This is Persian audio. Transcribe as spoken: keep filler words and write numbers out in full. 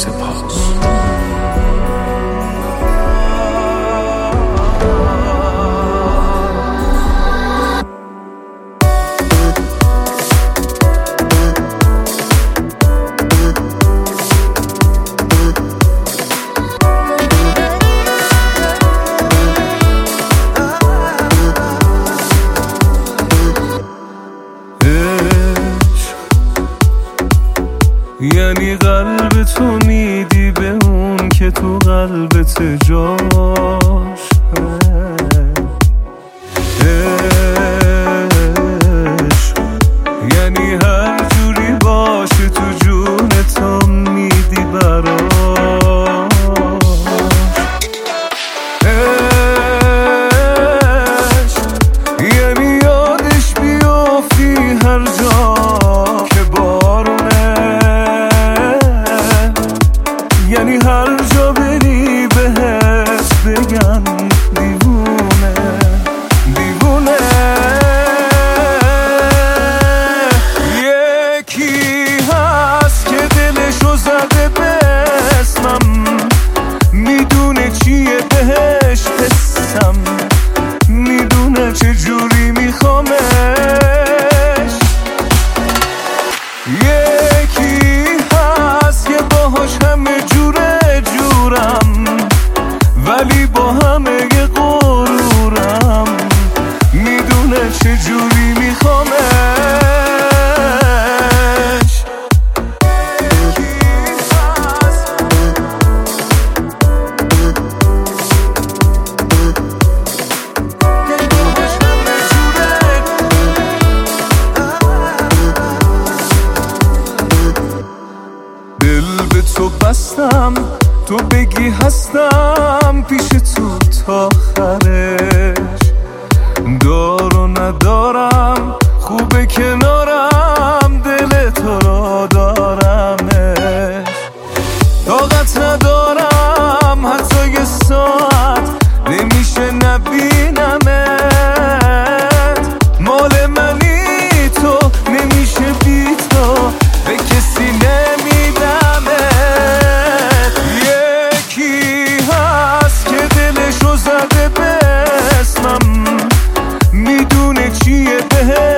سپاس. یعنی قلب تو میدی به اون که تو قلبت جاش عشق، یعنی هر جوری باشه تو جون تو میدی براش عشق، یعنی یادش بیافتی هر جا که بارونه، یعنی هر جا بری بهت بگن دیوونه دیوونه. یکی هست که دلشو زده به اسمم، میدونه چیه بهش حسم، میدونه چه جوری میخوامش. یکی هست که باهاش همه جوره جورم، ولی با همه غرورم، میدونه چه جوری میخوامش. دل به تو بستم، تو بگی هستم پیش تو تا آخرش. دار و ندارم خوبه کنارم، دل تو را دارمش. طاقت ندارم حتی یه ساعت نمیشه نبینمت. مال منی تو نمیشه بی تو به کسی نمیدمت. یکی هست که دلشو زده به اسمم، میدونه چیه بهت